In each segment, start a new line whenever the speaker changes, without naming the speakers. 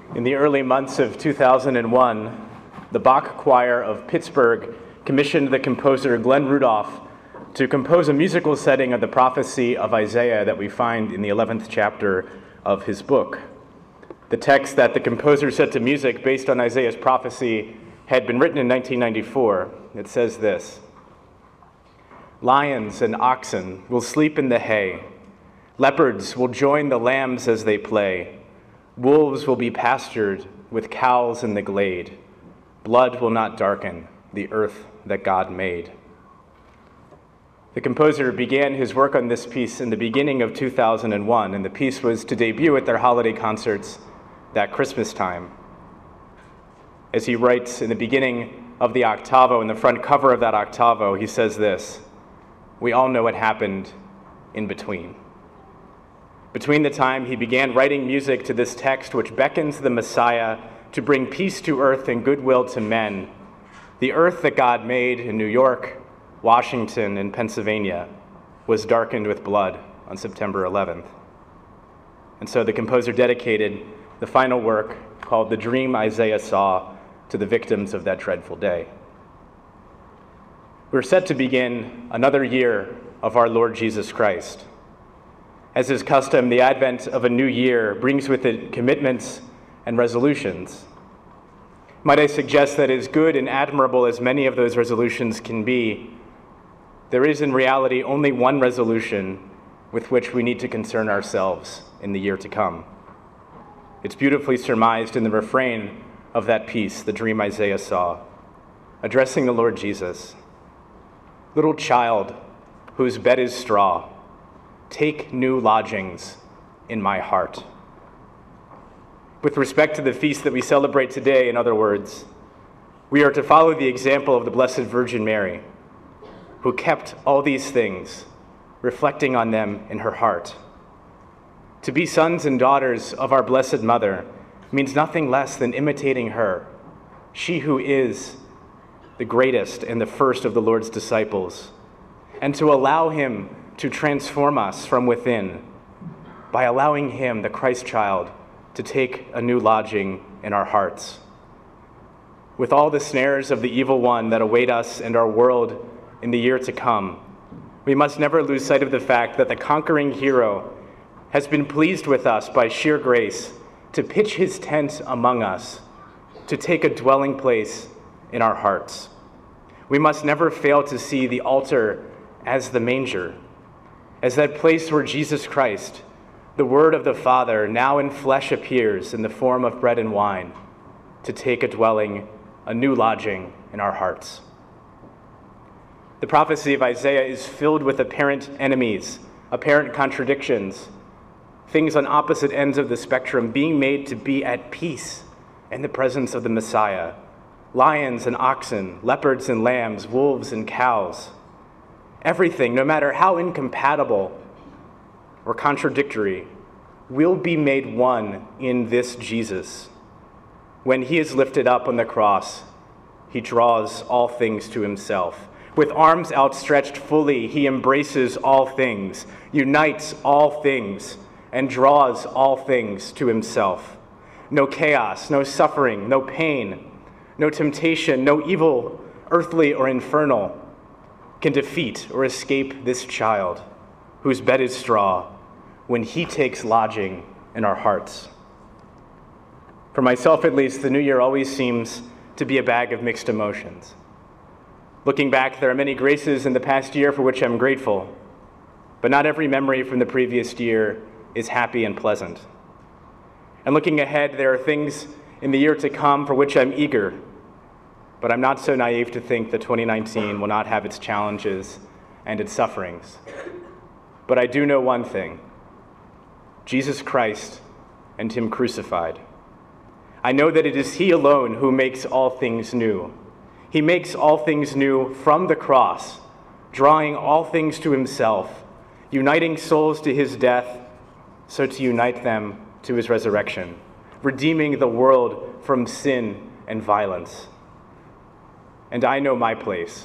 In the early months of 2001, the Bach Choir of Pittsburgh commissioned the composer Glenn Rudolph to compose a musical setting of the prophecy of Isaiah that we find in the 11th chapter of his book. The text that the composer set to music based on Isaiah's prophecy had been written in 1994. It says this: "Lions and oxen will sleep in the hay. Leopards will join the lambs as they play. Wolves will be pastured with cows in the glade. Blood will not darken the earth that God made." The composer began his work on this piece in the beginning of 2001, and the piece was to debut at their holiday concerts that Christmas time. As he writes in the beginning of the octavo, in the front cover of that octavo, he says this: "We all know what happened in between." Between the time he began writing music to this text, which beckons the Messiah to bring peace to earth and goodwill to men, the earth that God made in New York, Washington, and Pennsylvania was darkened with blood on September 11th. And so the composer dedicated the final work, called The Dream Isaiah Saw, to the victims of that dreadful day. We're set to begin another year of our Lord Jesus Christ. As is custom, the advent of a new year brings with it commitments and resolutions. Might I suggest that as good and admirable as many of those resolutions can be, there is in reality only one resolution with which we need to concern ourselves in the year to come. It's beautifully surmised in the refrain of that piece, The Dream Isaiah Saw, addressing the Lord Jesus. "Little child, whose bed is straw, take new lodgings in my heart." With respect to the feast that we celebrate today, in other words, we are to follow the example of the Blessed Virgin Mary, who kept all these things, reflecting on them in her heart. To be sons and daughters of our Blessed Mother means nothing less than imitating her, she who is the greatest and the first of the Lord's disciples, and to allow him to transform us from within by allowing him, the Christ child, to take a new lodging in our hearts. With all the snares of the evil one that await us and our world in the year to come, we must never lose sight of the fact that the conquering hero has been pleased with us by sheer grace to pitch his tent among us, to take a dwelling place in our hearts. We must never fail to see the altar as the manger, as that place where Jesus Christ, the Word of the Father, now in flesh appears in the form of bread and wine, to take a dwelling, a new lodging in our hearts. The prophecy of Isaiah is filled with apparent enemies, apparent contradictions, things on opposite ends of the spectrum being made to be at peace in the presence of the Messiah. Lions and oxen, leopards and lambs, wolves and cows. Everything, no matter how incompatible or contradictory, will be made one in this Jesus. When he is lifted up on the cross, he draws all things to himself. With arms outstretched fully, he embraces all things, unites all things, and draws all things to himself. No chaos, no suffering, no pain, no temptation, no evil, earthly or infernal, can defeat or escape this child whose bed is straw when he takes lodging in our hearts. For myself, at least, the new year always seems to be a bag of mixed emotions. Looking back, there are many graces in the past year for which I'm grateful, but not every memory from the previous year is happy and pleasant. And looking ahead, there are things in the year to come for which I'm eager, but I'm not so naive to think that 2019 will not have its challenges and its sufferings. But I do know one thing: Jesus Christ and him crucified. I know that it is he alone who makes all things new. He makes all things new from the cross, drawing all things to himself, uniting souls to his death, so to unite them to his resurrection, redeeming the world from sin and violence. And I know my place.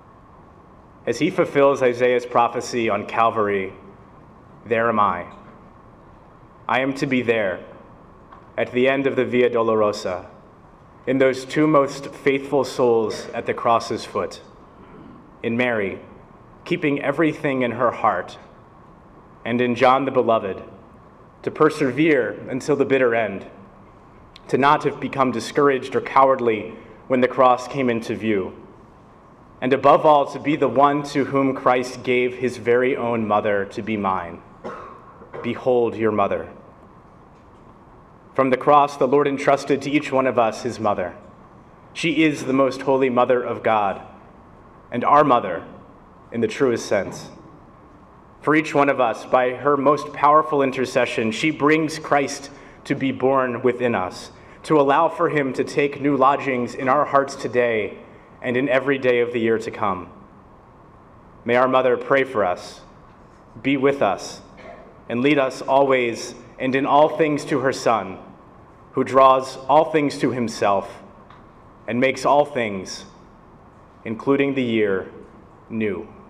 As he fulfills Isaiah's prophecy on Calvary, there am I. I am to be there, at the end of the Via Dolorosa, in those two most faithful souls at the cross's foot, in Mary, keeping everything in her heart, and in John the Beloved, to persevere until the bitter end, to not have become discouraged or cowardly when the cross came into view, and above all, to be the one to whom Christ gave his very own mother to be mine. Behold your mother. From the cross, the Lord entrusted to each one of us his mother. She is the most holy mother of God, and our mother in the truest sense. For each one of us, by her most powerful intercession, she brings Christ to be born within us, to allow for him to take new lodgings in our hearts today and in every day of the year to come. May our mother pray for us, be with us, and lead us always and in all things to her Son, who draws all things to himself and makes all things, including the year, new.